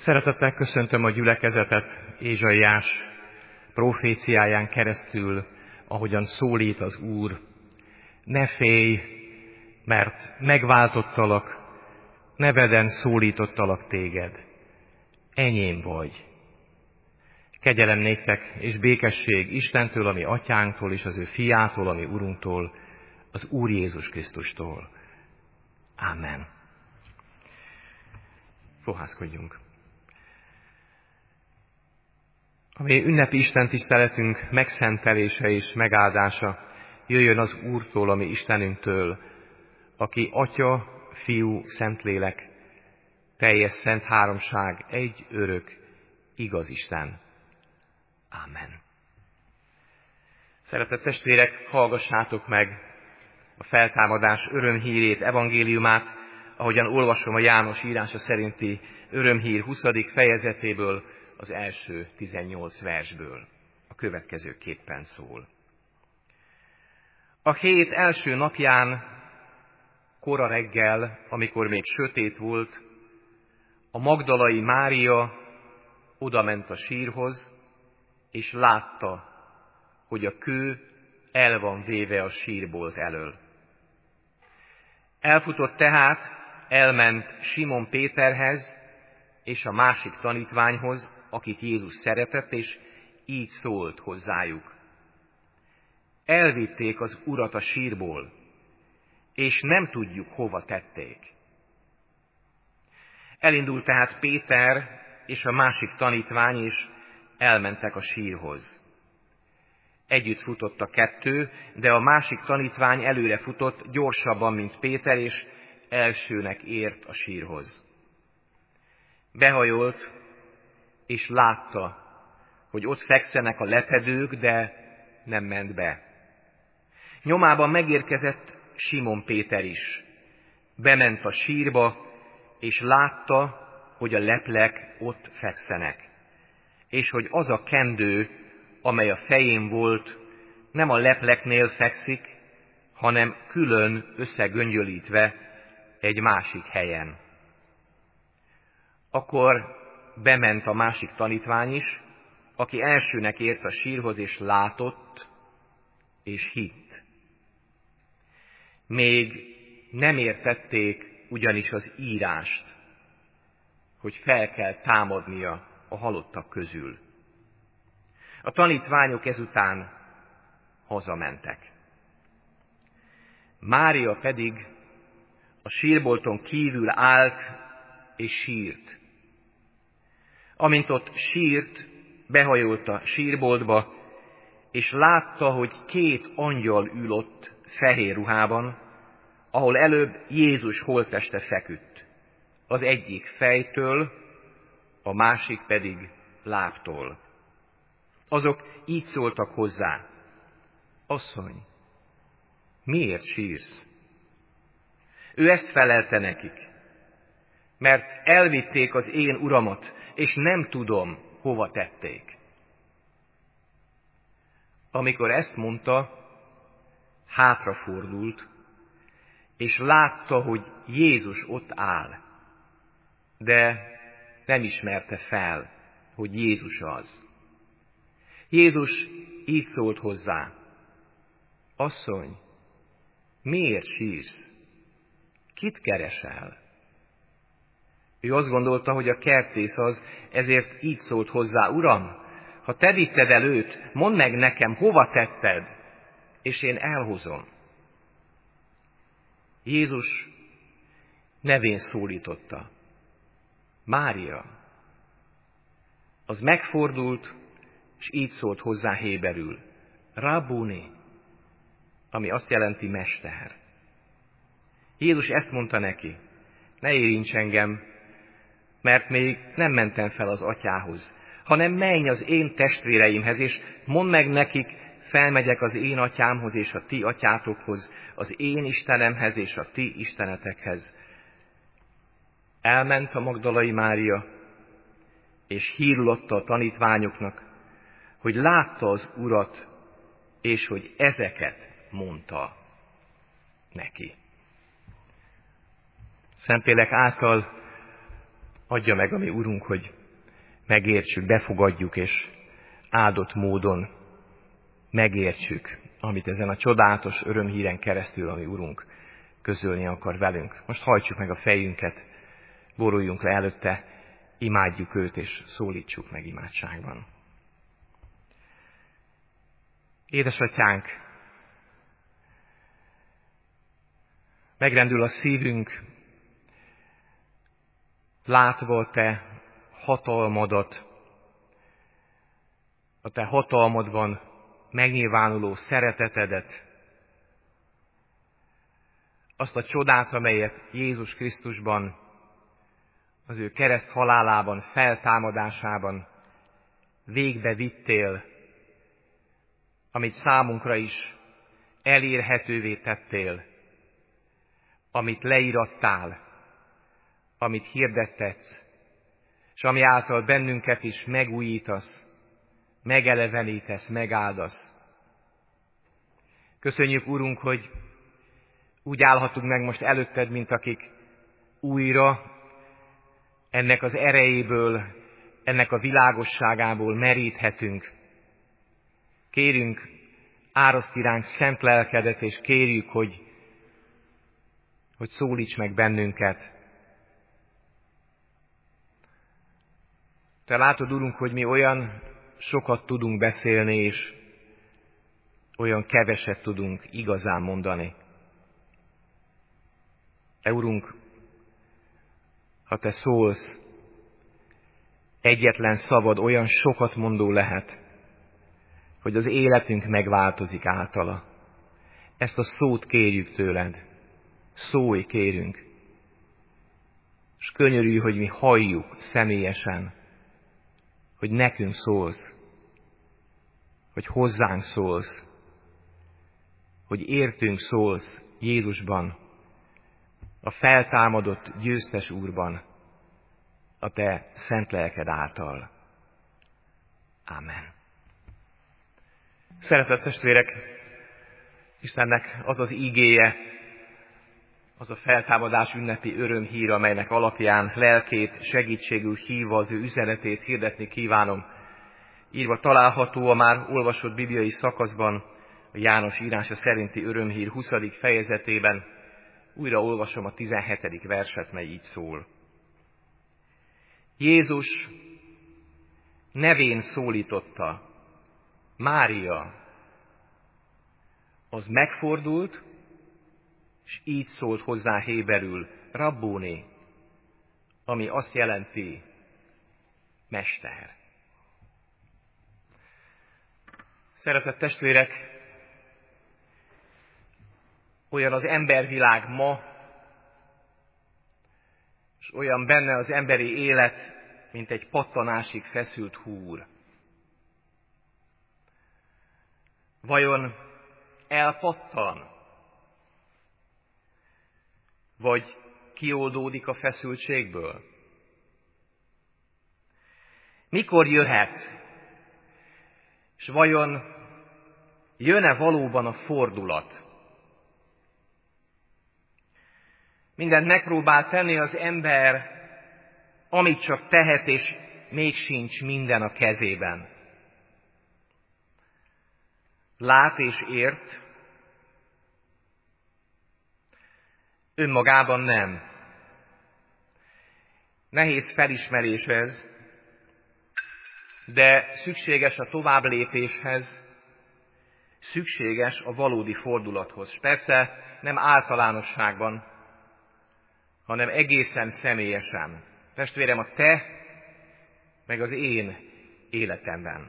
Szeretettel köszöntöm a gyülekezetet Ézsaiás proféciáján keresztül, ahogyan szólít az Úr. Ne félj, mert megváltottalak, neveden szólítottalak téged. Enyém vagy. Kegyelem néktek és békesség Istentől, ami atyánktól, és az ő fiától, ami Urunktól, az Úr Jézus Krisztustól. Ámen. Fohászkodjunk. A mi ünnepi istentiszteletünk megszentelése és megáldása jöjjön az Úrtól, a mi Istenünktől, aki Atya, Fiú, Szentlélek, teljes szent háromság, egy örök, igaz Isten. Ámen. Szeretett testvérek, hallgassátok meg a feltámadás örömhírét, evangéliumát, ahogyan olvasom a János írása szerinti örömhír 20. fejezetéből, az első 18 versből. A következőképpen szól. A hét első napján, kora reggel, amikor még sötét volt, a magdalai Mária odament a sírhoz, és látta, hogy a kő el van véve a sírbolt elől. Elfutott tehát, elment Simon Péterhez és a másik tanítványhoz, akit Jézus szeretett, és így szólt hozzájuk. Elvitték az Urat a sírból, és nem tudjuk, hova tették. Elindult tehát Péter és a másik tanítvány, és elmentek a sírhoz. Együtt futott a kettő, de a másik tanítvány előre futott gyorsabban, mint Péter, és elsőnek ért a sírhoz. Behajolt, és látta, hogy ott fekszenek a lepedők, de nem ment be. Nyomában megérkezett Simon Péter is. Bement a sírba, és látta, hogy a leplek ott fekszenek, és hogy az a kendő, amely a fején volt, nem a lepleknél fekszik, hanem külön összegöngyölítve egy másik helyen. Akkor bement a másik tanítvány is, aki elsőnek ért a sírhoz, és látott, és hitt. Még nem értették ugyanis az írást, hogy fel kell támadnia a halottak közül. A tanítványok ezután hazamentek. Mária pedig a sírbolton kívül állt és sírt. Amint ott sírt, behajolt a sírboltba, és látta, hogy két angyal ül ott fehér ruhában, ahol előbb Jézus holtteste feküdt. Az egyik fejtől, a másik pedig lábtól. Azok így szóltak hozzá. Asszony, miért sírsz? Ő ezt felelte nekik. Mert elvitték az én uramat, és nem tudom, hova tették. Amikor ezt mondta, hátrafordult, és látta, hogy Jézus ott áll, de nem ismerte fel, hogy Jézus az. Jézus így szólt hozzá. Asszony, miért sírsz? Kit keresel? Ő azt gondolta, hogy a kertész az, ezért így szólt hozzá, Uram, ha te vitted el őt, mondd meg nekem, hova tetted, és én elhozom. Jézus nevén szólította. Mária. Az megfordult, és így szólt hozzá héberül. Rabbuni, ami azt jelenti mester. Jézus ezt mondta neki. Ne érints engem, mert még nem mentem fel az atyához, hanem menj az én testvéreimhez, és mondd meg nekik, felmegyek az én atyámhoz és a ti atyátokhoz, az én Istenemhez és a ti istenetekhez. Elment a magdalai Mária, és hírulotta a tanítványoknak, hogy látta az Urat, és hogy ezeket mondta neki. Szentlélek által Adja meg, ami Urunk, hogy megértsük, befogadjuk, és áldott módon megértsük, amit ezen a csodálatos örömhíren keresztül, ami Urunk közölni akar velünk. Most hajtsuk meg a fejünket, boruljunk le előtte, imádjuk őt, és szólítsuk meg imádságban. Édesatyánk, megrendül a szívünk, látva a te hatalmadat, a te hatalmadban megnyilvánuló szeretetedet, azt a csodát, amelyet Jézus Krisztusban, az ő kereszt halálában, feltámadásában végbe vittél, amit számunkra is elérhetővé tettél, amit leírattál, amit hirdettetsz, és ami által bennünket is megújítasz, megelevenítesz, megáldasz. Köszönjük, Urunk, hogy úgy állhatunk meg most előtted, mint akik újra ennek az erejéből, ennek a világosságából meríthetünk. Kérünk, áraszt iránk szent lelkedet, és kérjük, hogy szólíts meg bennünket. Te látod, Urunk, hogy mi olyan sokat tudunk beszélni, és olyan keveset tudunk igazán mondani. De Urunk, ha te szólsz, egyetlen szavad olyan sokat mondó lehet, hogy az életünk megváltozik általa. Ezt a szót kérjük tőled. Szólj, kérünk. És könyörülj, hogy mi halljuk személyesen, hogy nekünk szólsz, hogy hozzánk szólsz, hogy értünk szólsz Jézusban, a feltámadott győztes Úrban, a te szent lelked által. Ámen. Szeretett testvérek, Istennek az az ígéje, az a feltámadás ünnepi örömhír, amelynek alapján lelkét segítségül hívva az ő üzenetét hirdetni kívánom. Írva található a már olvasott bibliai szakaszban, a János írása szerinti örömhír 20. fejezetében. Újra olvasom a 17. verset, mely így szól. Jézus nevén szólította: Mária. Az megfordult, és így szólt hozzá héberül: Rabbóni, ami azt jelenti: mester. Szeretett testvérek, olyan az embervilág ma, és olyan benne az emberi élet, mint egy pattanásig feszült húr. Vajon elpattan? Vagy kioldódik a feszültségből? Mikor jöhet? És vajon jön-e valóban a fordulat? Mindent megpróbál tenni az ember, amit csak tehet, és még sincs minden a kezében. Lát és ért, önmagában nem. Nehéz felismerés ez, de szükséges a továbblépéshez, szükséges a valódi fordulathoz. Persze nem általánosságban, hanem egészen személyesen. Testvérem, a te, meg az én életemben.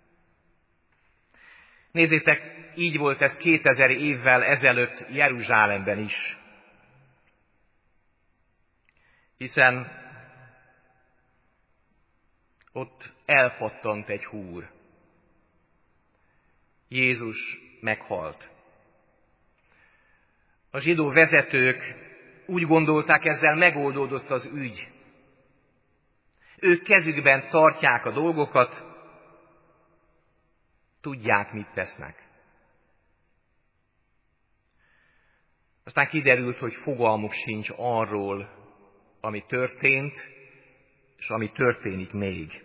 Nézzétek, így volt ez 2000 évvel ezelőtt Jeruzsálemben is. Hiszen ott elpattant egy húr. Jézus meghalt. A zsidó vezetők úgy gondolták, ezzel megoldódott az ügy. Ők kezükben tartják a dolgokat, tudják, mit tesznek. Aztán kiderült, hogy fogalmuk sincs arról, ami történt, és ami történik még.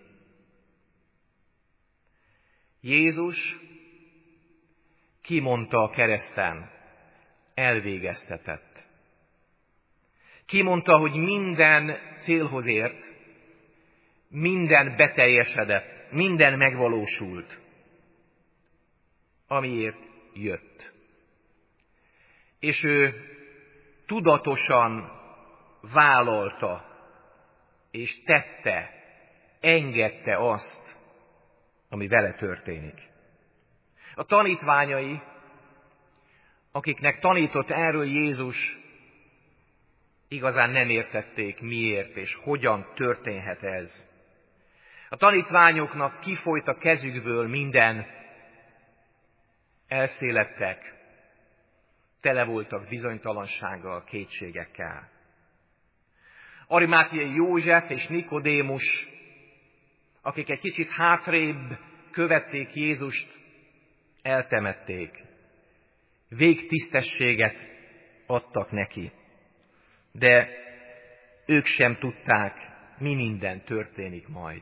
Jézus kimondta a kereszten, elvégeztetett. Kimondta, hogy minden célhoz ért, minden beteljesedett, minden megvalósult, amiért jött. És ő tudatosan vállalta, és tette, engedte azt, ami vele történik. A tanítványai, akiknek tanított erről Jézus, igazán nem értették, miért és hogyan történhet ez. A tanítványoknak kifolyt a kezükből minden, elszéledtek, tele voltak bizonytalansággal, kétségekkel. Arimátiai József és Nikodémus, akik egy kicsit hátrébb követték Jézust, eltemették. Végtisztességet adtak neki. De ők sem tudták, mi minden történik majd.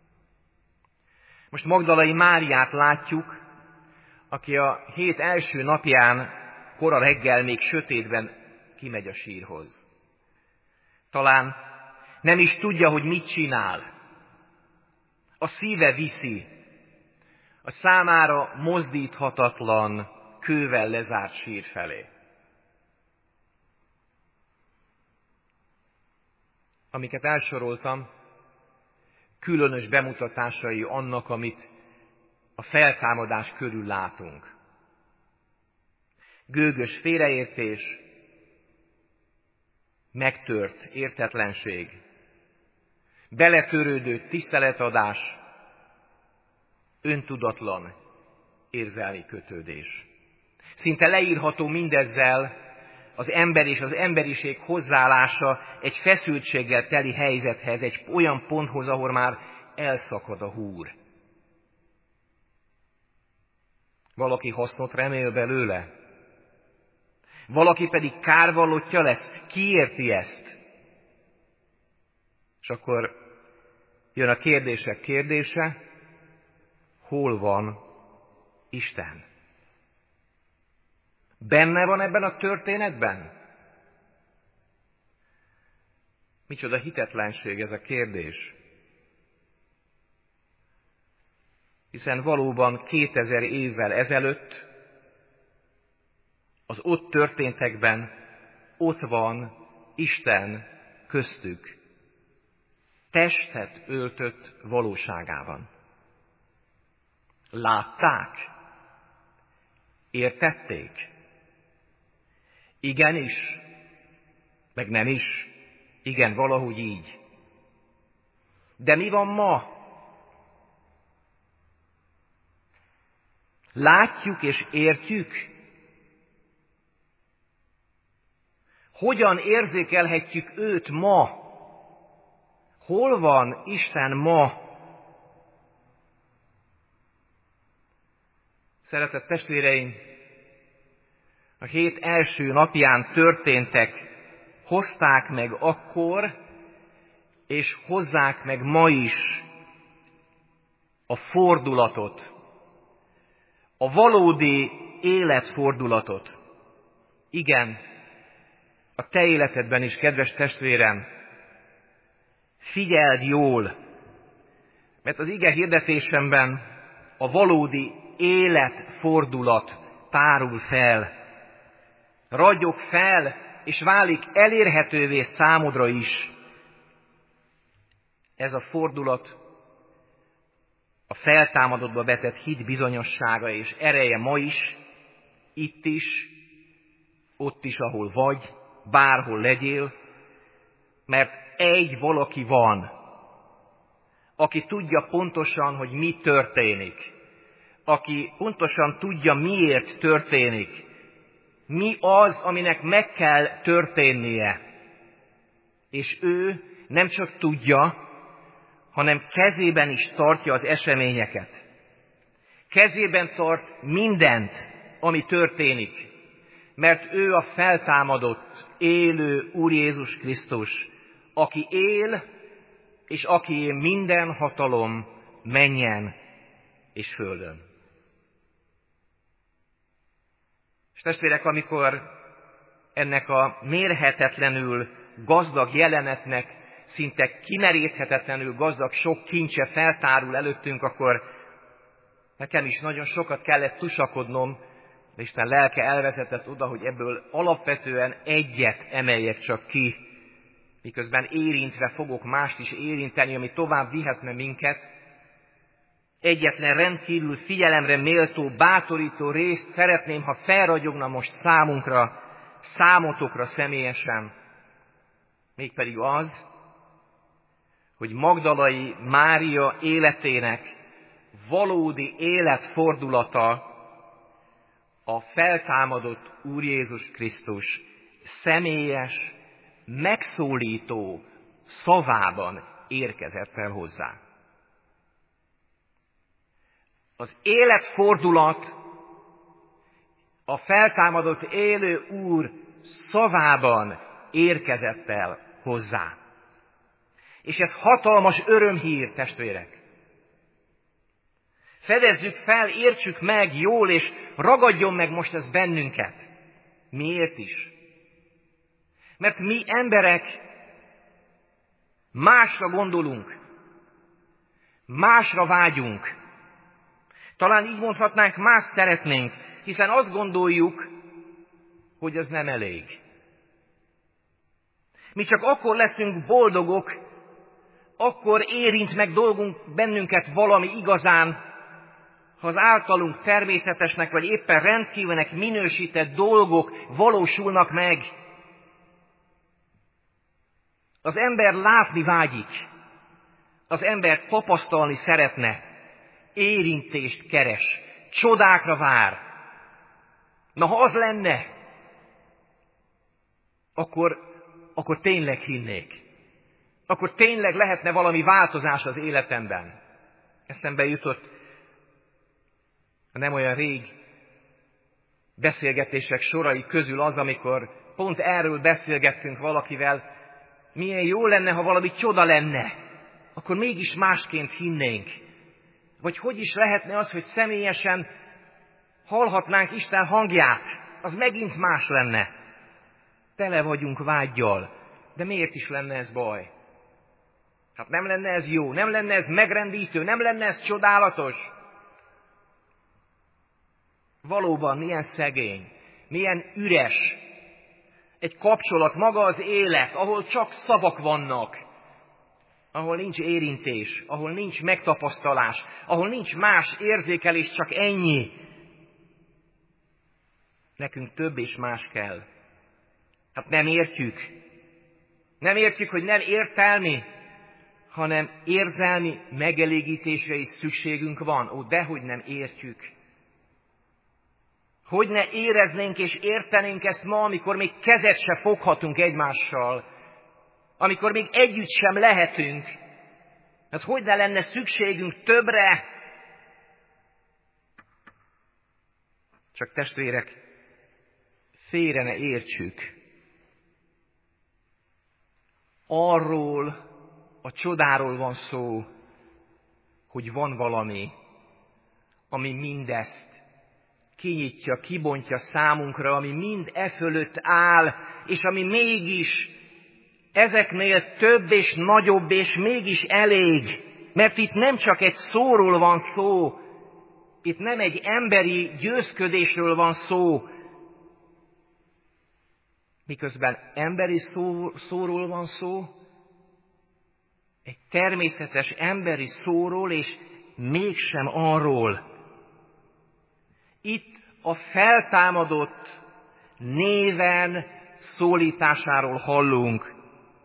Most Magdalai Máriát látjuk, aki a hét első napján kora reggel még sötétben kimegy a sírhoz. Talán nem is tudja, hogy mit csinál. A szíve viszi a számára mozdíthatatlan, kővel lezárt sír felé. Amiket elsoroltam, különös bemutatásai annak, amit a feltámadás körül látunk. Gőgös félreértés, megtört értetlenség, beletörődő tiszteletadás, öntudatlan érzelmi kötődés. Szinte leírható mindezzel az ember és az emberiség hozzáállása egy feszültséggel teli helyzethez, egy olyan ponthoz, ahol már elszakad a húr. Valaki hasznot remél belőle, valaki pedig kárvallottja lesz. Ki érti ezt? És akkor jön a kérdések kérdése, hol van Isten? Benne van ebben a történetben? Micsoda hitetlenség ez a kérdés. Hiszen valóban 2000 évvel ezelőtt az ott történtekben ott van Isten köztük, testet öltött valóságában. Látták? Értették? Igenis, meg nem is. Igen, valahogy így. De mi van ma? Látjuk és értjük? Hogyan érzékelhetjük őt ma? Hol van Isten ma? Szeretett testvéreim, a hét első napján történtek, hozták meg akkor, és hozzák meg ma is a fordulatot, a valódi életfordulatot. Igen, a te életedben is, kedves testvérem, figyeld jól, mert az ige hirdetésemben a valódi életfordulat tárul fel. Ragyog fel, és válik elérhetővé számodra is. Ez a fordulat a feltámadottba vetett hit bizonyossága és ereje ma is, itt is, ott is, ahol vagy, bárhol legyél, mert egy valaki van, aki tudja pontosan, hogy mi történik, aki pontosan tudja, miért történik, mi az, aminek meg kell történnie. És ő nem csak tudja, hanem kezében is tartja az eseményeket. Kezében tart mindent, ami történik, mert ő a feltámadott, élő Úr Jézus Krisztus, aki él, és akié minden hatalom mennyen és földön. És testvérek, amikor ennek a mérhetetlenül gazdag jelenetnek, szinte kimerészhetetlenül gazdag sok kincse feltárul előttünk, akkor nekem is nagyon sokat kellett tusakodnom, de Isten lelke elvezetett oda, hogy ebből alapvetően egyet emeljek csak ki, miközben érintve fogok mást is érinteni, ami tovább vihetne minket. Egyetlen rendkívül figyelemre méltó, bátorító részt szeretném, ha felragyogna most számunkra, számotokra személyesen. Mégpedig az, hogy Magdalai Mária életének valódi életfordulata a feltámadott Úr Jézus Krisztus személyes, megszólító szavában érkezett el hozzá. Az életfordulat a feltámadott élő Úr szavában érkezett el hozzá. És ez hatalmas örömhír, testvérek. Fedezzük fel, értsük meg jól, és ragadjon meg most ez bennünket. Miért is? Mert mi emberek másra gondolunk, másra vágyunk. Talán így mondhatnánk, más szeretnénk, hiszen azt gondoljuk, hogy ez nem elég. Mi csak akkor leszünk boldogok, akkor érint meg bennünket valami igazán, ha az általunk természetesnek vagy éppen rendkívülnek minősített dolgok valósulnak meg. Az ember látni vágyik, az ember tapasztalni szeretne, érintést keres, csodákra vár. Na, ha az lenne, akkor tényleg hinnék. Akkor tényleg lehetne valami változás az életemben. Eszembe jutott a nem olyan rég beszélgetések sorai közül az, amikor pont erről beszélgettünk valakivel, milyen jó lenne, ha valami csoda lenne, akkor mégis másként hinnénk. Vagy hogy is lehetne az, hogy személyesen hallhatnánk Isten hangját, az megint más lenne. Tele vagyunk vággyal, de miért is lenne ez baj? Hát nem lenne ez jó, nem lenne ez megrendítő, nem lenne ez csodálatos. Valóban milyen szegény, milyen üres egy kapcsolat, maga az élet, ahol csak szavak vannak, ahol nincs érintés, ahol nincs megtapasztalás, ahol nincs más érzékelés, csak ennyi. Nekünk több és más kell. Hát nem értjük. Nem értjük, hogy nem értelmi, hanem érzelmi megelégítésre is szükségünk van. Ó, dehogy nem értjük. Hogy ne éreznénk és értenénk ezt ma, amikor még kezet se foghatunk egymással, amikor még együtt sem lehetünk. Hát hogy ne lenne szükségünk többre? Csak testvérek, félre ne értsük. Arról a csodáról van szó, hogy van valami, ami mindezt kinyitja, kibontja számunkra, ami mind e fölött áll, és ami mégis ezeknél több és nagyobb, és mégis elég. Mert itt nem csak egy szóról van szó, itt nem egy emberi győzködésről van szó, miközben emberi szóról van szó, egy természetes emberi szóról, és mégsem arról. Itt a feltámadott néven szólításáról hallunk.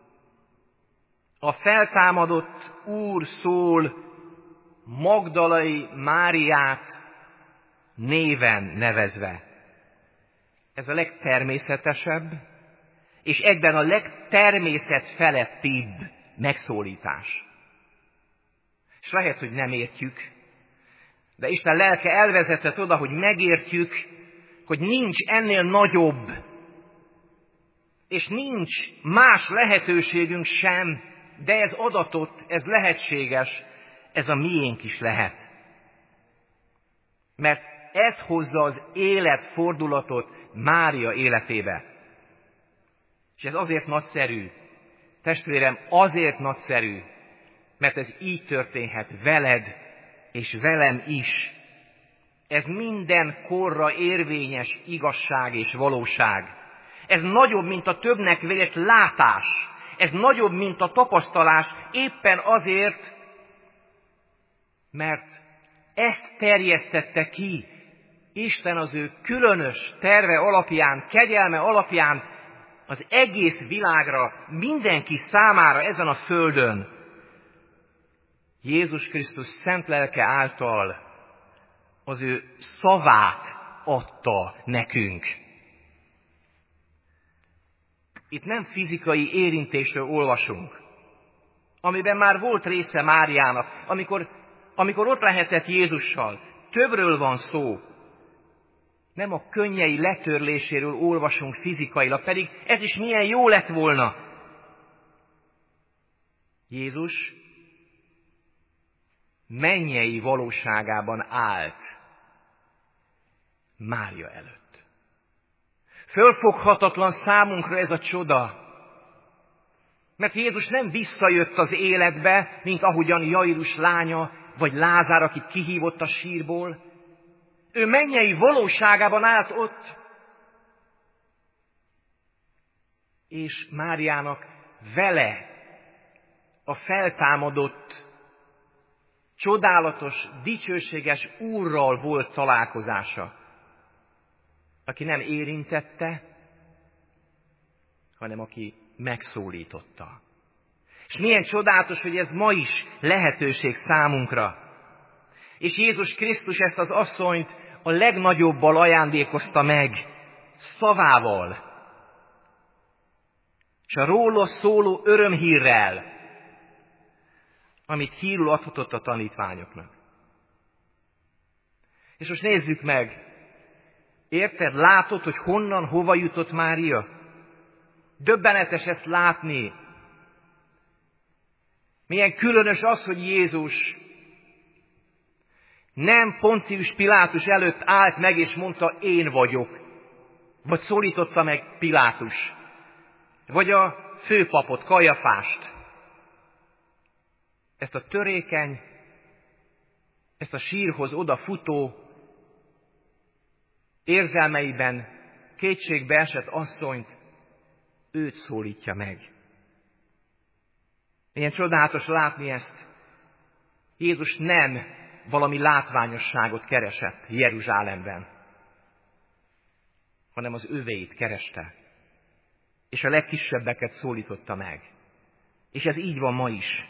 A feltámadott Úr szól Magdalai Máriát néven nevezve. Ez a legtermészetesebb, és egyben a legtermészetfelettibb megszólítás. És lehet, hogy nem értjük, de Isten lelke elvezetett oda, hogy megértjük, hogy nincs ennél nagyobb, és nincs más lehetőségünk sem, de ez adatott, ez lehetséges, ez a miénk is lehet. Mert ez hozza az életfordulatot Mária életébe. És ez azért nagyszerű, testvérem, azért nagyszerű, mert ez így történhet veled és velem is. Ez minden korra érvényes igazság és valóság. Ez nagyobb, mint a többnek vélt látás. Ez nagyobb, mint a tapasztalás, éppen azért, mert ezt terjesztette ki Isten az ő különös terve alapján, kegyelme alapján az egész világra, mindenki számára ezen a földön. Jézus Krisztus szent lelke által az ő szavát adta nekünk. Itt nem fizikai érintésről olvasunk, amiben már volt része Máriának, amikor ott lehetett Jézussal. Többről van szó. Nem a könnyei letörléséről olvasunk fizikailag, pedig ez is milyen jó lett volna. Jézus mennyei valóságában állt Mária előtt. Fölfoghatatlan számunkra ez a csoda, mert Jézus nem visszajött az életbe, mint ahogyan Jairus lánya, vagy Lázár, akit kihívott a sírból. Ő mennyei valóságában állt ott, és Máriának vele a feltámadott, csodálatos, dicsőséges Úrral volt találkozása, aki nem érintette, hanem aki megszólította. És milyen csodálatos, hogy ez ma is lehetőség számunkra. És Jézus Krisztus ezt az asszonyt a legnagyobbal ajándékozta meg, szavával, és a róla szóló örömhírrel, amit hírül adhatott a tanítványoknak. És most nézzük meg, érted, látod, hogy honnan, hova jutott Mária? Döbbenetes ezt látni. Milyen különös az, hogy Jézus nem Poncius Pilátus előtt állt meg és mondta, én vagyok. Vagy szólította meg Pilátus. Vagy a főpapot, Kajafást. Ezt a törékeny, ezt a sírhoz odafutó, érzelmeiben kétségbe esett asszonyt, őt szólítja meg. Milyen csodálatos látni ezt. Jézus nem valami látványosságot keresett Jeruzsálemben, hanem az övéit kereste, és a legkisebbeket szólította meg. És ez így van ma is.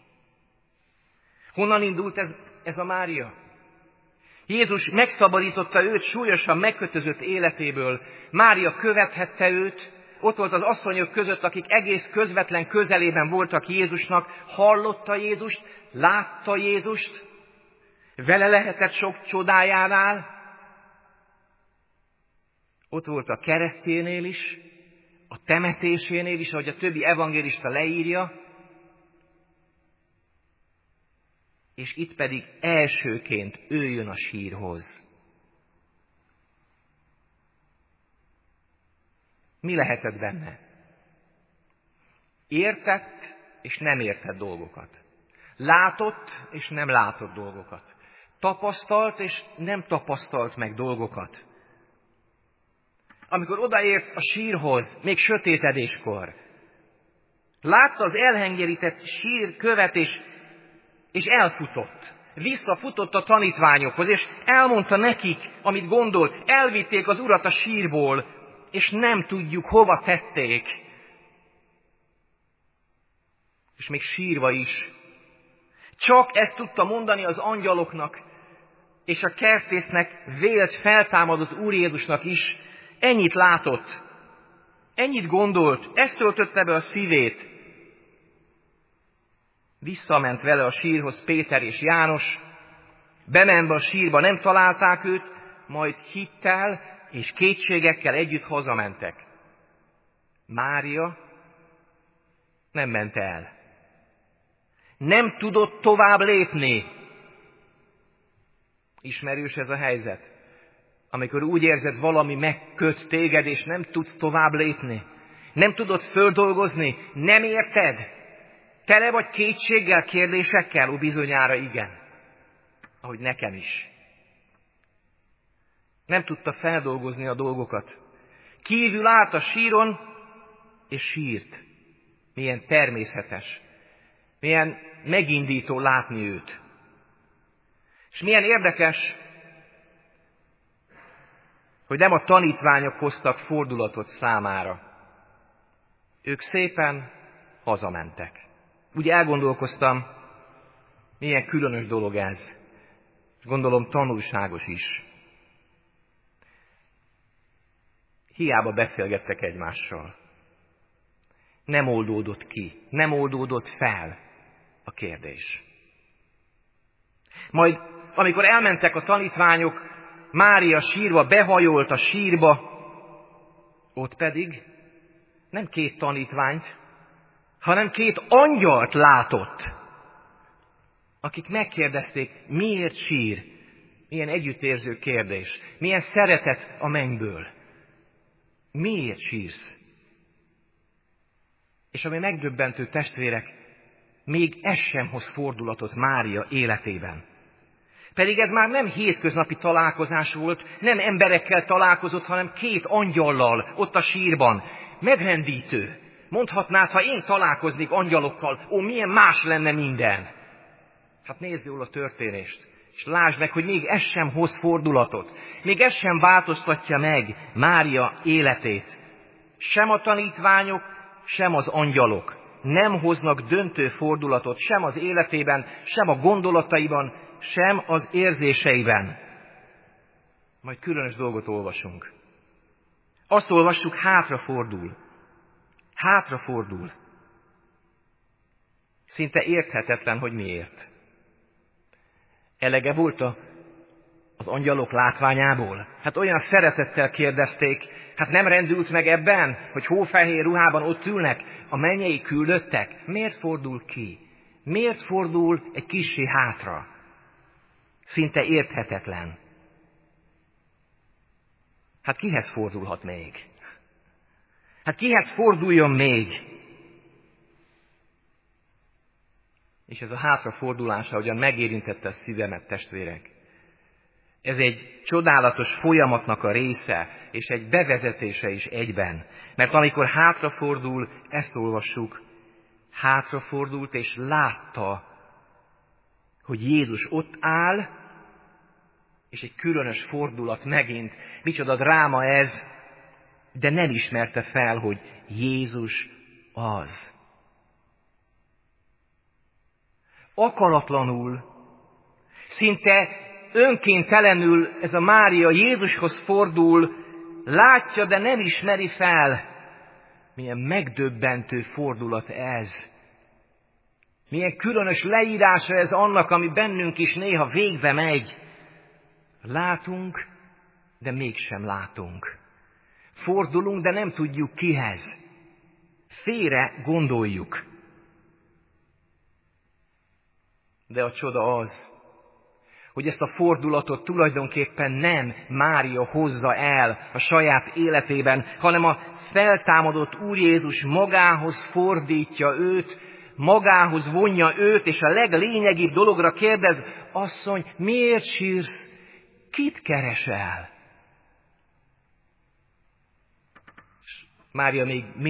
Honnan indult ez a Mária? Jézus megszabadította őt súlyosan megkötözött életéből. Mária követhette őt, ott volt az asszonyok között, akik egész közvetlen közelében voltak Jézusnak, hallotta Jézust, látta Jézust, vele lehetett sok csodájánál. Ott volt a keresztjénél is, a temetésénél is, ahogy a többi evangélista leírja, és itt pedig elsőként ő jön a sírhoz. Mi lehetett benne? Értett és nem értett dolgokat. Látott és nem látott dolgokat. Tapasztalt és nem tapasztalt meg dolgokat. Amikor odaért a sírhoz, még sötétedéskor, látta az elhengerített sírkövet, és elfutott. Visszafutott a tanítványokhoz, és elmondta nekik, amit gondolt. Elvitték az Urat a sírból, és nem tudjuk, hova tették. És még sírva is. Csak ezt tudta mondani az angyaloknak, és a kertésznek vélt feltámadott Úr Jézusnak is. Ennyit látott, ennyit gondolt, ezt töltötte be a szívét. Visszament vele a sírhoz Péter és János, bemenve a sírba nem találták őt, majd hittel és kétségekkel együtt hazamentek. Mária nem ment el. Nem tudott tovább lépni. Ismerős ez a helyzet? Amikor úgy érzed, valami megköt téged, és nem tudsz tovább lépni. Nem tudod földolgozni, nem érted. Tele vagy kétséggel, kérdésekkel, bizonyára igen. Ahogy nekem is. Nem tudta feldolgozni a dolgokat. Kívül állt a síron, és sírt. Milyen természetes. Milyen megindító látni őt. És milyen érdekes, hogy nem a tanítványok hoztak fordulatot számára. Ők szépen hazamentek. Úgy elgondolkoztam, milyen különös dolog ez. Gondolom tanulságos is. Hiába beszélgettek egymással. Nem oldódott ki, nem oldódott fel a kérdés. Majd, amikor elmentek a tanítványok, Mária sírva behajolt a sírba, ott pedig nem 2 tanítványt, hanem 2 angyalt látott, akik megkérdezték, miért sír. Milyen együttérző kérdés, milyen szeretet a mennyből. Miért sírsz? És ami megdöbbentő, testvérek, még ez sem hoz fordulatot Mária életében. Pedig ez már nem hétköznapi találkozás volt, nem emberekkel találkozott, hanem 2 angyallal ott a sírban. Megrendítő. Mondhatnád, ha én találkoznék angyalokkal, milyen más lenne minden. Hát nézd jól a történést, és lásd meg, hogy még ez sem hoz fordulatot. Még ez sem változtatja meg Mária életét. Sem a tanítványok, sem az angyalok nem hoznak döntő fordulatot sem az életében, sem a gondolataiban, sem az érzéseiben. Majd különös dolgot olvasunk. Azt olvassuk, hátrafordul. Hátrafordul. Szinte érthetetlen, hogy miért. Elege volt az angyalok látványából? Hát olyan szeretettel kérdezték, hát nem rendült meg ebben, hogy hófehér ruhában ott ülnek a mennyei küldöttek? Miért fordul ki? Miért fordul egy kissé hátra? Szinte érthetetlen. Hát kihez fordulhat még? Hát kihez forduljon még? És ez a hátrafordulása, ahogyan megérintette a szívemet, testvérek. Ez egy csodálatos folyamatnak a része, és egy bevezetése is egyben. Mert amikor hátrafordul, ezt olvassuk, hátrafordult és látta, hogy Jézus ott áll, és egy különös fordulat megint. Micsoda dráma ez, de nem ismerte fel, hogy Jézus az. Akaratlanul, szinte önkéntelenül ez a Mária Jézushoz fordul, látja, de nem ismeri fel. Milyen megdöbbentő fordulat ez. Milyen különös leírása ez annak, ami bennünk is néha végbe megy. Látunk, de mégsem látunk. Fordulunk, de nem tudjuk kihez. Félre gondoljuk. De a csoda az, hogy ezt a fordulatot tulajdonképpen nem Mária hozza el a saját életében, hanem a feltámadott Úr Jézus magához fordítja őt, magához vonja őt, és a leglényegibb dologra kérdez, asszony, miért sírsz? Kit keresel? Mária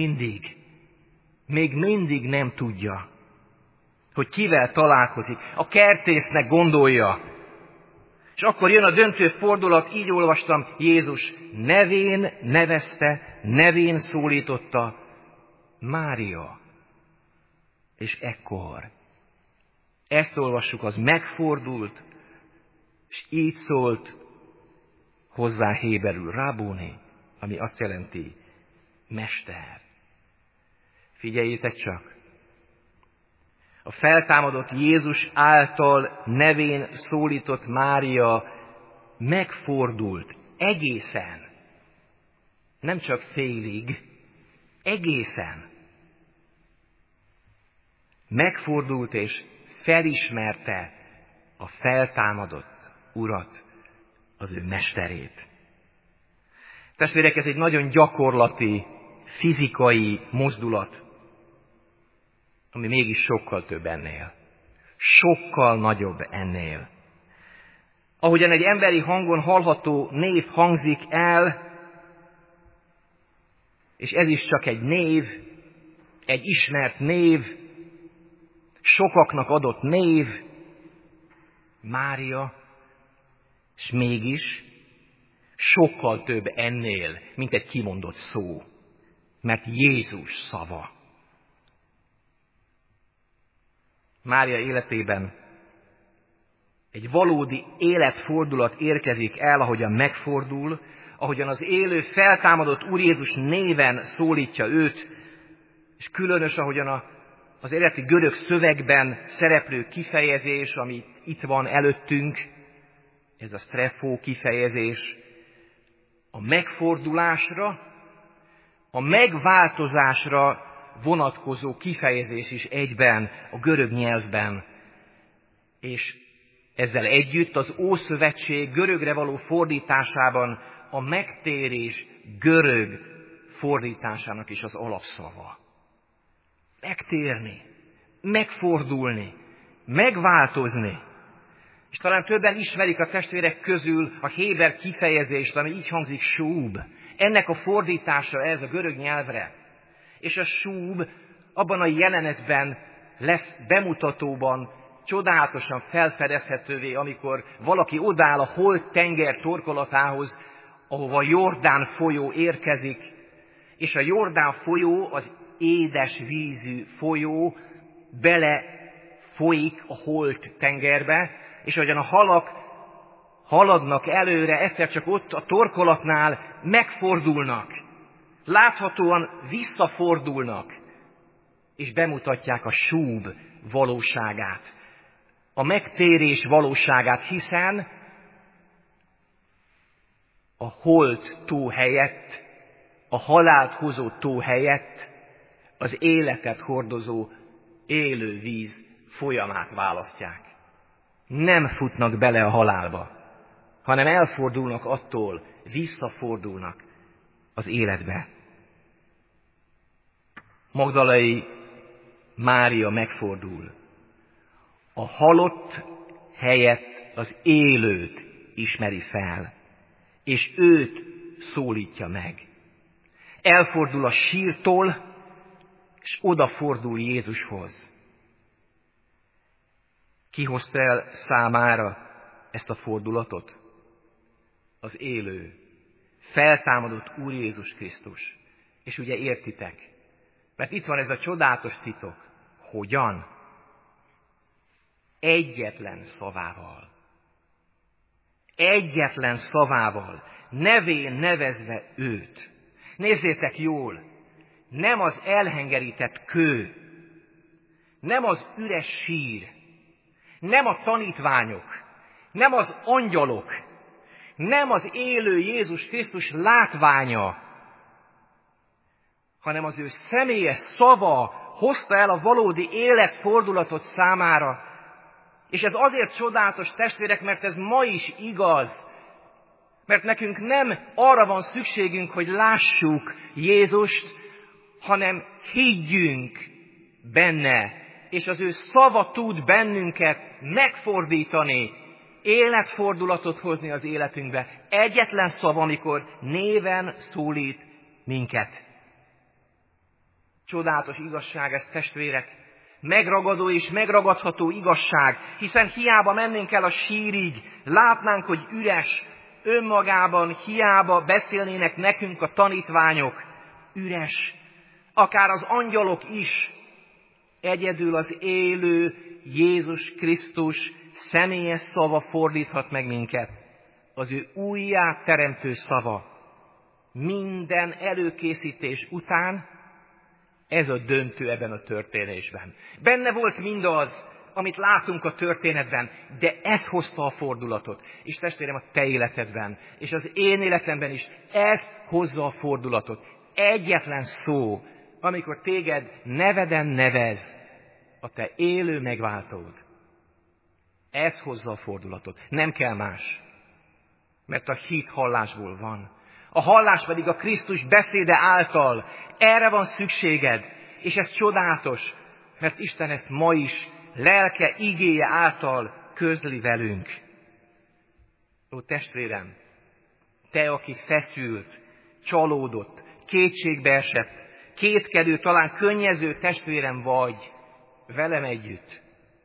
még mindig nem tudja, hogy kivel találkozik. A kertésznek gondolja. És akkor jön a döntő fordulat, így olvastam, Jézus nevén nevezte, nevén szólította, Mária. És ekkor, ezt olvassuk, az megfordult, és így szólt hozzá héberül, Rábóni, ami azt jelenti, mester. Figyeljétek csak! A feltámadott Jézus által nevén szólított Mária megfordult egészen, nem csak félig, egészen. Megfordult és felismerte a feltámadott Urat, az ő mesterét. Testvérek, ez egy nagyon gyakorlati, fizikai mozdulat, ami mégis sokkal több ennél. Sokkal nagyobb ennél. Ahogyan egy emberi hangon hallható név hangzik el, és ez is csak egy név, egy ismert név, sokaknak adott név, Mária, és mégis sokkal több ennél, mint egy kimondott szó, mert Jézus szava. Mária életében egy valódi életfordulat érkezik el, ahogyan megfordul, ahogyan az élő, feltámadott Úr Jézus néven szólítja őt, és különös, ahogyan az eredeti görög szövegben szereplő kifejezés, ami itt van előttünk, ez a strefó kifejezés, a megfordulásra, a megváltozásra vonatkozó kifejezés is egyben a görög nyelvben. És ezzel együtt az Ószövetség görögre való fordításában a megtérés görög fordításának is az alapszava. Megtérni, megfordulni, megváltozni. És talán többen ismerik a testvérek közül a héber kifejezést, ami így hangzik, súb. Ennek a fordítása ez a görög nyelvre. És a súb abban a jelenetben lesz bemutatóban csodálatosan felfedezhetővé, amikor valaki odáll a holt tenger torkolatához, ahova a Jordán folyó érkezik, és a Jordán folyó, az édes vízű folyó bele folyik a holt tengerbe, és ahogyan a halak haladnak előre, egyszer csak ott a torkolatnál megfordulnak, láthatóan visszafordulnak, és bemutatják a súb valóságát, a megtérés valóságát, hiszen a holt tó helyett, a halált hozó tó helyett az életet hordozó élő víz folyamát választják. Nem futnak bele a halálba, hanem elfordulnak attól, visszafordulnak az életbe. Magdalai Mária megfordul. A halott helyett az élőt ismeri fel, és őt szólítja meg. Elfordul a sírtól, és odafordul Jézushoz. Ki hozta el számára ezt a fordulatot? Az élő, feltámadott Úr Jézus Krisztus. És ugye értitek, mert itt van ez a csodálatos titok. Hogyan? Egyetlen szavával. Egyetlen szavával, nevén nevezve őt. Nézzétek jól, nem az elhengerített kő, nem az üres sír, nem a tanítványok, nem az angyalok, nem az élő Jézus Krisztus látványa, hanem az ő személyes szava hozta el a valódi életfordulatot számára. És ez azért csodálatos, testvérek, mert ez ma is igaz. Mert nekünk nem arra van szükségünk, hogy lássuk Jézust, hanem higgyünk benne, és az ő szava tud bennünket megfordítani, életfordulatot hozni az életünkbe. Egyetlen szava, amikor néven szólít minket. Csodálatos igazság ez, testvérek, megragadó és megragadható igazság, hiszen hiába mennénk el a sírig, látnánk, hogy üres, önmagában hiába beszélnének nekünk a tanítványok, üres, akár az angyalok is, egyedül az élő Jézus Krisztus személyes szava fordíthat meg minket. Az ő újjáteremtő szava minden előkészítés után, ez a döntő ebben a történésben. Benne volt mindaz, amit látunk a történetben, de ez hozta a fordulatot. És testvérem, a te életedben, és az én életemben is ez hozza a fordulatot. Egyetlen szó, amikor téged neveden nevez a te élő megváltód, Ez hozza a fordulatot. Nem kell más. Mert a hit hallásból van. A hallás pedig a Krisztus beszéde által. Erre van szükséged. És ez csodálatos, mert Isten ezt ma is lelke igéje által közli velünk. Ó, testvérem, te, aki feszült, csalódott, kétségbe esett, kétkedő, talán könnyező testvérem vagy, velem együtt.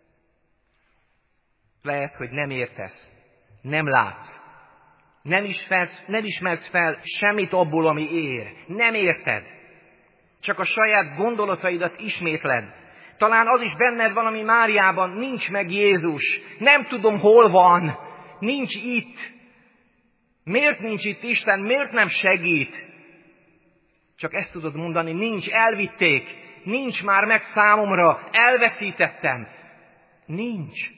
Lehet, hogy nem értesz, nem látsz, nem ismersz fel semmit abból, ami ér. Nem érted. Csak a saját gondolataidat ismétled. Talán az is benned van, ami Máriában, nincs meg Jézus. Nem tudom, hol van. Nincs itt. Miért nincs itt Isten? Miért nem segít? Csak ezt tudod mondani, nincs, elvitték. Nincs már meg számomra, elveszítettem. Nincs.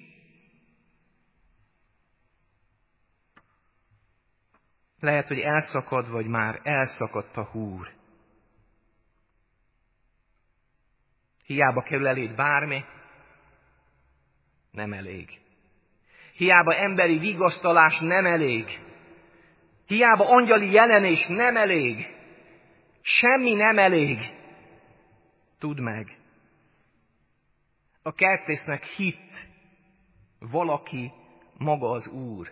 Lehet, hogy elszakad, vagy már elszakadt a húr. Hiába kerül eléd bármi, nem elég. Hiába emberi vigasztalás, nem elég. Hiába angyali jelenés, nem elég. Semmi nem elég. Tudd meg. A kertésznek hitt valaki maga az Úr.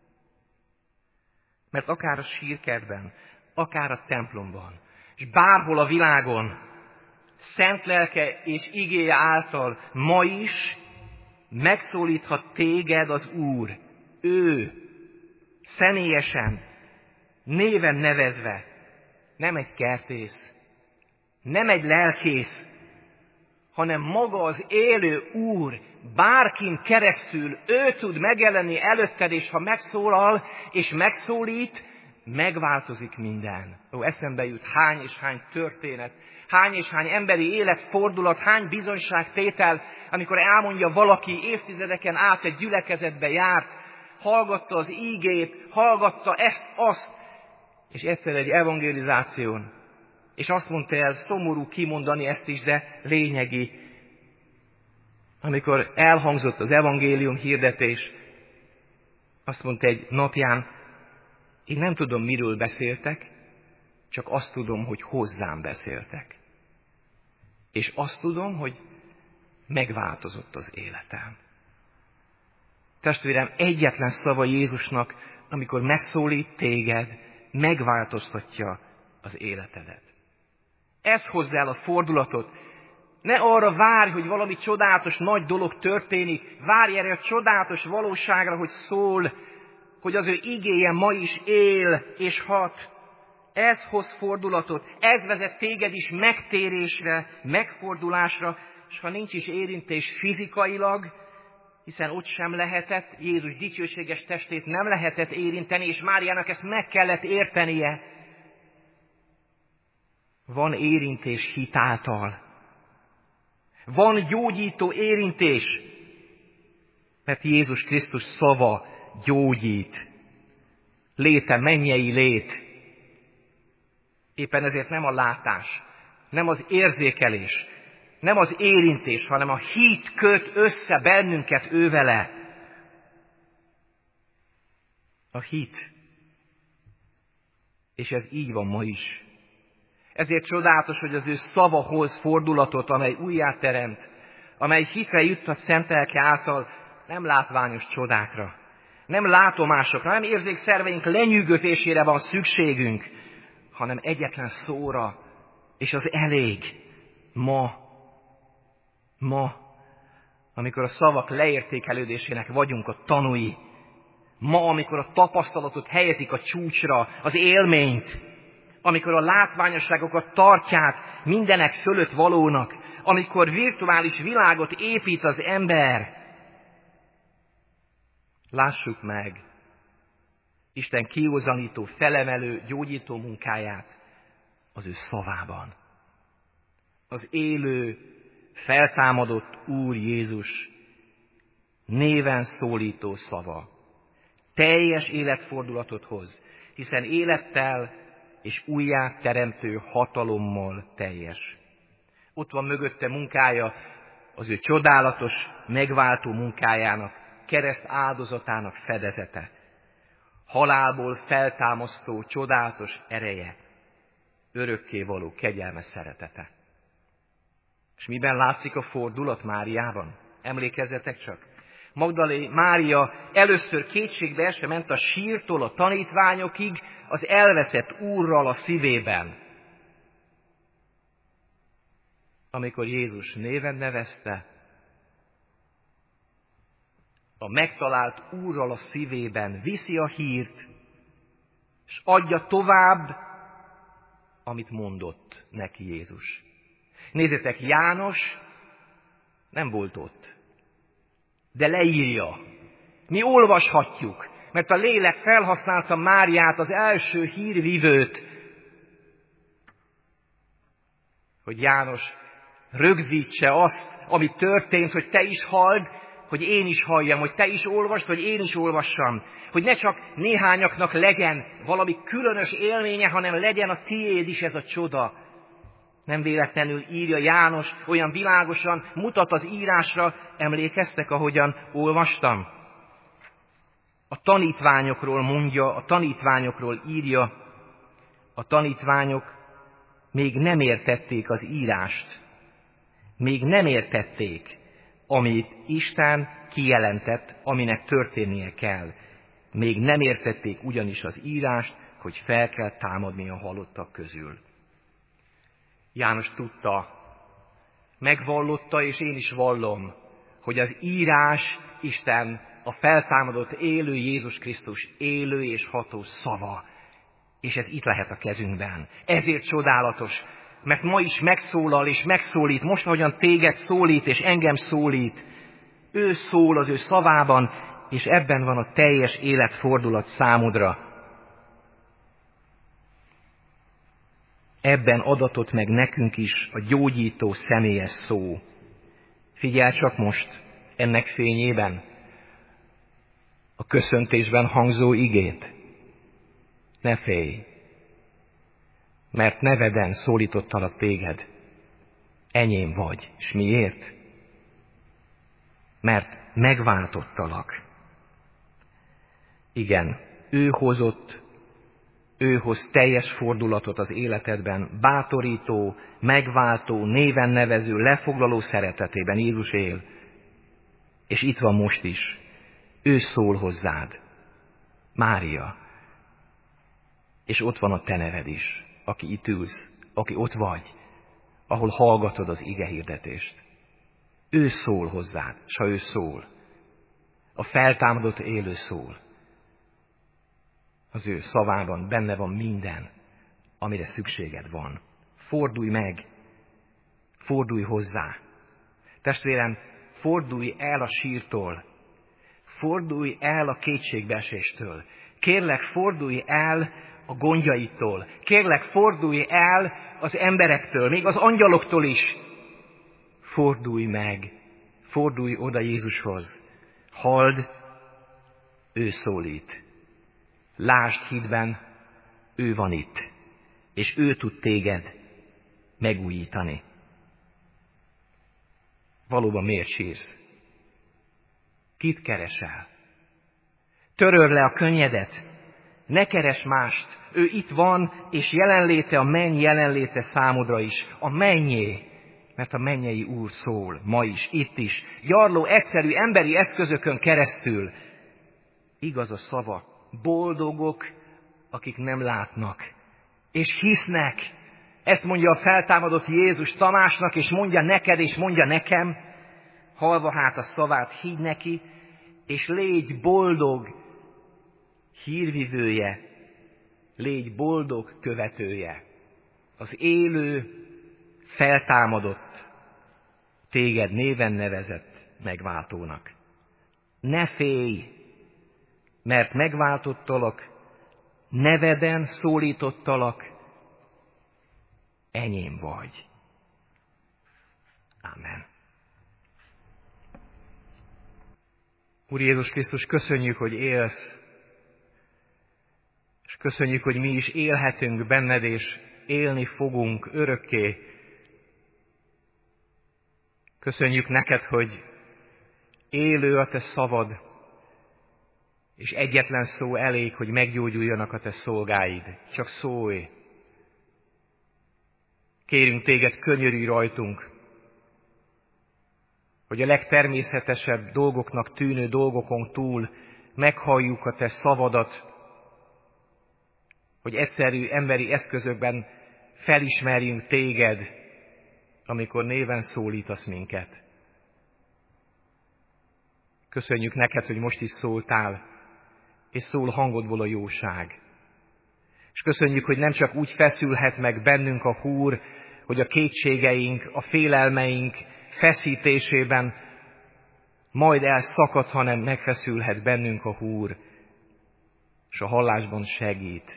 Mert akár a sírkertben, akár a templomban, és bárhol a világon, szent lelke és igéje által ma is megszólíthat téged az Úr. Ő személyesen, néven nevezve, nem egy kertész, nem egy lelkész, hanem maga az élő Úr, bárkin keresztül, ő tud megjelenni előtted, és ha megszólal és megszólít, megváltozik minden. Ó, eszembe jut hány és hány történet, hány és hány emberi életfordulat, hány bizonyságtétel, amikor elmondja valaki, évtizedeken át egy gyülekezetbe járt, hallgatta az ígét, hallgatta ezt, azt, és egyszer egy evangelizáción, és azt mondta el, szomorú kimondani ezt is, de lényegi, amikor elhangzott az evangélium hirdetés, azt mondta egy napján, én nem tudom, miről beszéltek, csak azt tudom, hogy hozzám beszéltek. És azt tudom, hogy megváltozott az életem. Testvérem, egyetlen szava Jézusnak, amikor megszólít téged, megváltoztatja az életedet. Ez hozza el a fordulatot. Ne arra várj, hogy valami csodálatos nagy dolog történik. Várj erre a csodálatos valóságra, hogy szól, hogy az ő igéje ma is él és hat. Ez hoz fordulatot, ez vezet téged is megtérésre, megfordulásra, és ha nincs is érintés fizikailag, hiszen ott sem lehetett, Jézus dicsőséges testét nem lehetett érinteni, és Máriának ezt meg kellett értenie. Van érintés hit által. Van gyógyító érintés, mert Jézus Krisztus szava gyógyít. Léte mennyei lét. Éppen ezért nem a látás, nem az érzékelés, nem az érintés, hanem a hit köt össze bennünket ővele. A hit. És ez így van ma is. Ezért csodálatos, hogy az ő szava hoz fordulatot, amely újjáteremt, amely hitre juttat szent lelke által, nem látványos csodákra, nem látomásokra, nem érzékszerveink lenyűgözésére van szükségünk, hanem egyetlen szóra, és az elég. Ma, amikor a szavak leértékelődésének vagyunk a tanúi, ma, amikor a tapasztalatot helyezik a csúcsra, az élményt, amikor a látványosságokat tartják mindenek fölött valónak, amikor virtuális világot épít az ember, lássuk meg Isten kiózanító, felemelő, gyógyító munkáját az ő szavában. Az élő, feltámadott Úr Jézus néven szólító szava teljes életfordulatot hoz, hiszen élettel és újjá teremtő hatalommal teljes. Ott van mögötte munkája, az ő csodálatos, megváltó munkájának kereszt áldozatának fedezete, halálból feltámasztó csodálatos ereje, örökkévaló kegyelmes szeretete. És miben látszik a fordulat Máriában? Emlékezzetek csak! Magdalé Mária először kétségbeesve ment a sírtól a tanítványokig, az elveszett Úrral a szívében. Amikor Jézus néven nevezte, a megtalált Úrral a szívében viszi a hírt, és adja tovább, amit mondott neki Jézus. Nézzétek, János nem volt ott, de leírja. Mi olvashatjuk, mert a lélek felhasználta Máriát, az első hírvivőt, hogy János rögzítse azt, ami történt, hogy te is halld, hogy én is halljam, hogy te is olvasd, hogy én is olvassam. Hogy ne csak néhányaknak legyen valami különös élménye, hanem legyen a tiéd is ez a csoda. Nem véletlenül írja János, olyan világosan mutat az írásra, emlékeztek, ahogyan olvastam? A tanítványokról mondja, a tanítványokról írja, a tanítványok még nem értették az írást, még nem értették, amit Isten kijelentett, aminek történnie kell. Még nem értették ugyanis az írást, hogy fel kell támadni a halottak közül. János tudta, megvallotta, és én is vallom, hogy az írás Isten, a feltámadott élő Jézus Krisztus élő és ható szava. És ez itt lehet a kezünkben. Ezért csodálatos, mert ma is megszólal és megszólít, most ahogyan téged szólít és engem szólít. Ő szól az ő szavában, és ebben van a teljes életfordulat számodra. Ebben adatott meg nekünk is a gyógyító személyes szó. Figyelj csak most ennek fényében a köszöntésben hangzó igét. Ne félj, mert neveden szólítottalak téged. Enyém vagy. És miért? Mert megváltottalak. Igen, ő hoz teljes fordulatot az életedben, bátorító, megváltó, néven nevező, lefoglaló szeretetében Jézus él. És itt van most is. Ő szól hozzád. Mária. És ott van a te neved is, aki itt ülsz, aki ott vagy, ahol hallgatod az ige hirdetést. Ő szól hozzád, s ha ő szól, a feltámadott élő szól. Az ő szavában benne van minden, amire szükséged van. Fordulj meg, fordulj hozzá. Testvérem, fordulj el a sírtól, fordulj el a kétségbeeséstől. Kérlek, fordulj el a gondjaitól. Kérlek, fordulj el az emberektől, még az angyaloktól is. Fordulj meg, fordulj oda Jézushoz. Halld, ő szólít. Lásd hitben, ő van itt, és ő tud téged megújítani. Valóban miért sírsz? Kit keresel? Töröld le a könnyedet, ne keres mást. Ő itt van, és jelenléte, a menny jelenléte számodra is. A mennyé, mert a mennyei Úr szól, ma is, itt is. Gyarló, egyszerű, emberi eszközökön keresztül. Igaz a szava. Boldogok, akik nem látnak, és hisznek. Ezt mondja a feltámadott Jézus Tamásnak, és mondja neked, és mondja nekem. Hallva hát a szavát, higgy neki, és légy boldog hírvivője, légy boldog követője. Az élő, feltámadott, téged néven nevezett megváltónak. Ne félj, mert megváltottalak, neveden szólítottalak, enyém vagy. Amen. Úr Jézus Krisztus, köszönjük, hogy élsz, és köszönjük, hogy mi is élhetünk benned, és élni fogunk örökké. Köszönjük neked, hogy élő a te szavad, és egyetlen szó elég, hogy meggyógyuljanak a te szolgáid. Csak szólj! Kérünk téged, könyörülj rajtunk, hogy a legtermészetesebb dolgoknak tűnő dolgokon túl meghalljuk a te szavadat, hogy egyszerű emberi eszközökben felismerjünk téged, amikor néven szólítasz minket. Köszönjük neked, hogy most is szóltál, és szól hangodból a jóság. És köszönjük, hogy nem csak úgy feszülhet meg bennünk a húr, hogy a kétségeink, a félelmeink feszítésében majd elszakad, hanem megfeszülhet bennünk a húr, és a hallásban segít.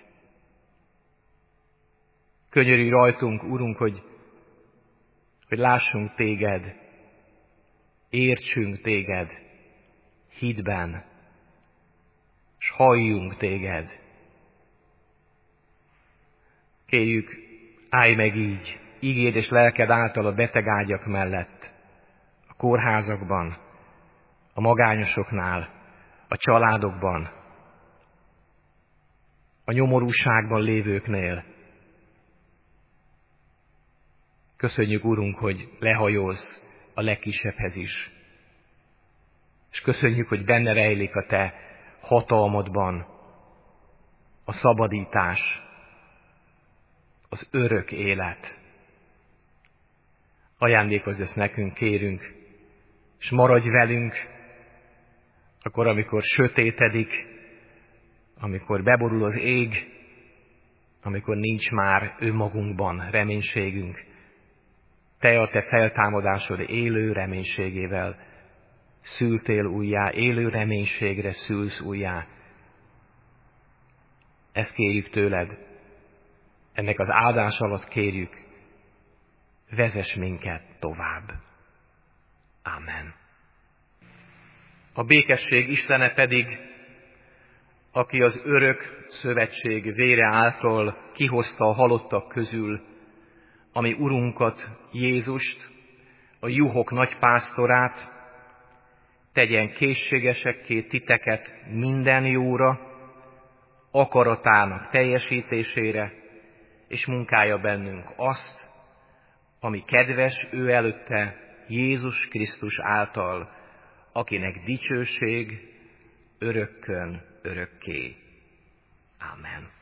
Könyörülj rajtunk, Urunk, hogy lássunk téged, értsünk téged hitben, és halljunk téged. Kérjük, állj meg így, igéd és lelked által a beteg ágyak mellett, a kórházakban, a magányosoknál, a családokban, a nyomorúságban lévőknél. Köszönjük, Urunk, hogy lehajolsz a legkisebbhez is. És köszönjük, hogy benne rejlik a te hatalmadban a szabadítás, az örök élet. Ajándékozd ezt nekünk, kérünk, és maradj velünk, akkor, amikor sötétedik, amikor beborul az ég, amikor nincs már önmagunkban reménységünk. Te a te feltámadásod élő reménységével szültél újjá, élő reménységre szülsz újjá. Ezt kérjük tőled, ennek az áldás alatt kérjük, vezess minket tovább. Amen. A békesség Istene pedig, aki az örök szövetség vére által kihozta a halottak közül, ami Urunkat, Jézust, a juhok nagypásztorát, tegyen készségesekké titeket minden jóra, akaratának teljesítésére, és munkálja bennünk azt, ami kedves ő előtte Jézus Krisztus által, akinek dicsőség örökkön örökké. Amen.